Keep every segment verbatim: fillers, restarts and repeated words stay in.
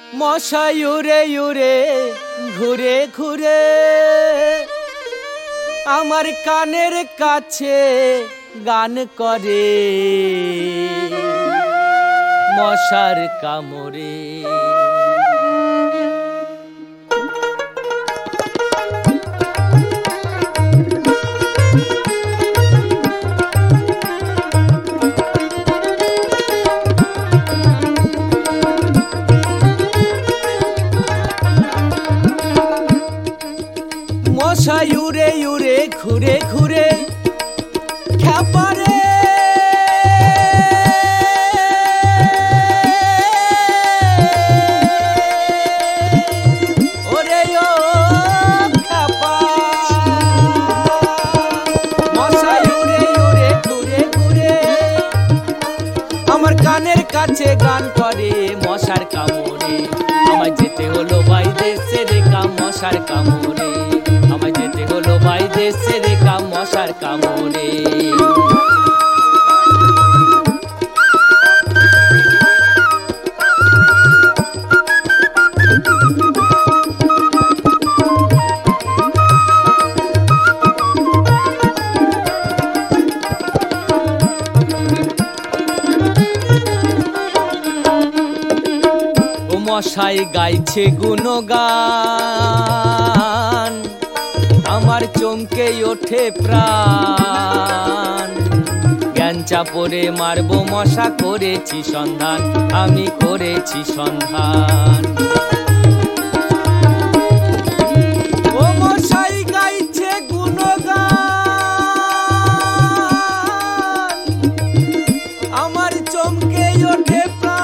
মশাই উড়ে উড়ে ঘুরে ঘুরে আমার কানের কাছে গান করে মশার কামড়ে। মশাই উড়ে উড়ে ঘুরে ঘুরে খ্যাপারে ওরে ও খ্যাপা। মশাই উড়ে উড়ে ঘুরে ঘুরে আমার কানের কাছে গান করে মশার কামড়ে। আমায় যেতে হলো ভাই দেশে রে কাম মশার কামড়ে। আমায় যেতে হলো ভাই দেশে রে কাম মশার কামড়ে। মশাই গাইছে গুণগান আমার চমকে ওঠে প্রাণ। জ্ঞান চাপড়ে মারবো মশা করেছি সন্ধান, আমি করেছি সন্ধান। ও মশাই গাইছে গুণগান আমার চমকে ওঠে প্রাণ।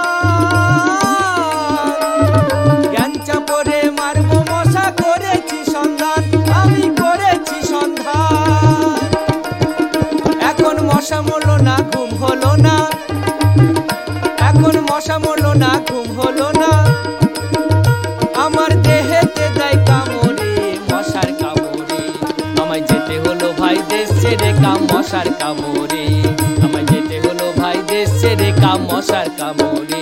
মশা মরলো না ঘুম হলো না, এখন মশা মরলো না ঘুম হলো না। আমার দেহেতে দেয় কামড়ে মশার কামড়ে। আমায় যেতে হলো ভাই দেশ ছেড়ে কাম মশার কামড়ে। আমায় যেতে হলো ভাই দেশ ছেড়ে কাম মশার কামড়ে।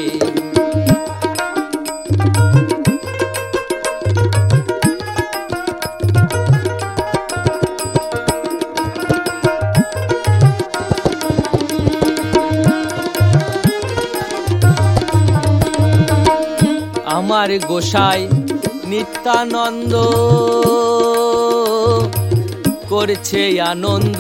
আমার গোসাই নিত্যানন্দ করছে আনন্দ,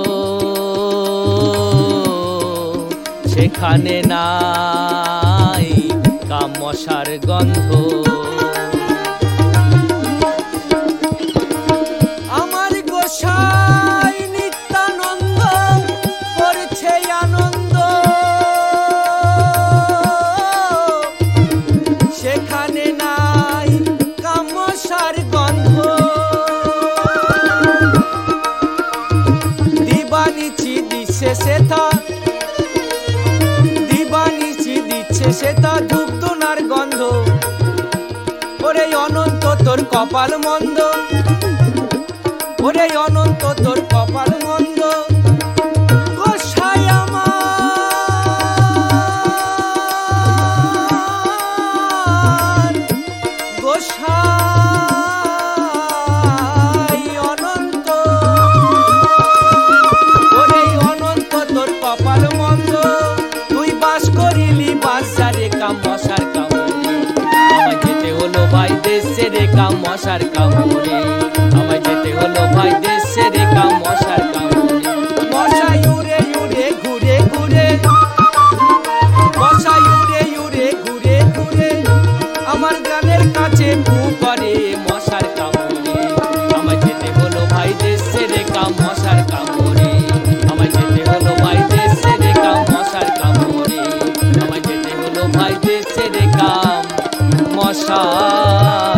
সেখানে নাই কাম মশার গন্ধ। আমার গোসাই নিত্যানন্দ করছে আনন্দ, সেখানে নাই কাম মশার গন্ধ। দিবানিচি দিচ্ছে সেথা, দিবানিচি দিচ্ছে সেথা ধূপ ধুনার গন্ধ। ওরে অনন্ত তোর কপাল মন্দ, ওরে অনন্ত তোর কপাল মন্দ। গোসাই আমার গোসাই অনন্ত, ওরে অনন্ত তোর কপাল মন্দ। তুই বাস করিলি বাসারে কাম মশার কামড়ে। আমায় যেতে হলো ভাই দেশ ছেড়ে কাম মশার কামড়ে। আমায় যেতে হলো ভাই দেশ ছেড়ে কাম মশার কামড়ে। মশাই উড়ে উড়ে ঘুরে ঘুরে, মশাই উড়ে উড়ে ঘুরে ঘুরে আমার গানের কাছে ফু করে মশার কামড়ে। আমায় যেতে হলো ভাই দেশ ছেড়ে কাম মশার কামড়ে। আমায় যেতে হলো ভাই দেশ ছেড়ে কাম মশার কামড়ে। আমায় যেতে হলো ভাই দেশ ছেড়ে কাম মশা।